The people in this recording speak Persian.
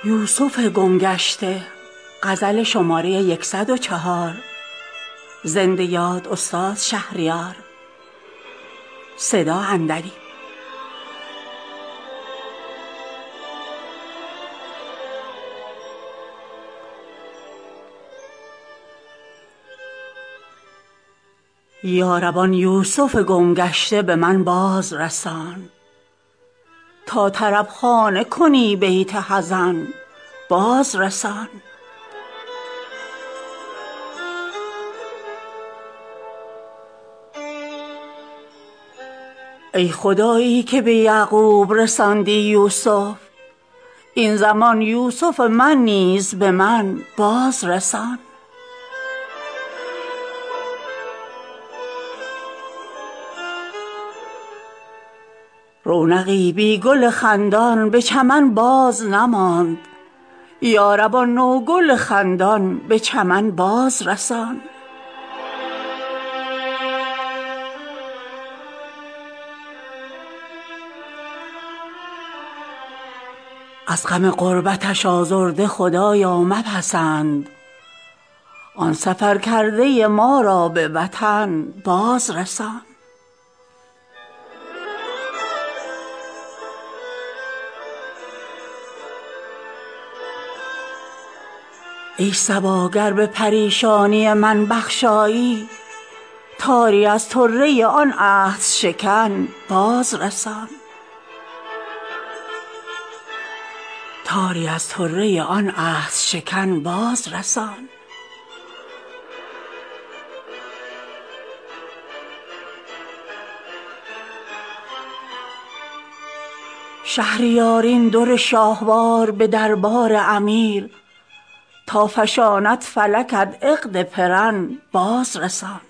یوسف گمگشته. غزل شماره 104. زنده یاد استاد شهریار. صدا اندری. یارب آن یوسف گمگشته به من باز رسان، تا طرب خانه کنی بیت حزن باز رسان. ای خدایی که به یعقوب رساندی یوسف، این زمان یوسف من نیز به من باز رسان. رونقی بی گل خندان به چمن باز نماند، یارب آن نوگل خندان به چمن باز رسان. از غم غربتش آزرده خدایا مپسند، آن سفر کرده ما را به وطن باز رسان. ای صبا گر به پریشانی من بخشایی، تاری از طره آن عهدشکن باز رسان. تاری از طره آن عهدشکن باز رسان. شهریار این در شاهوار به دربار امیر، تا فشاند فلکت عقد پرن باز رسان.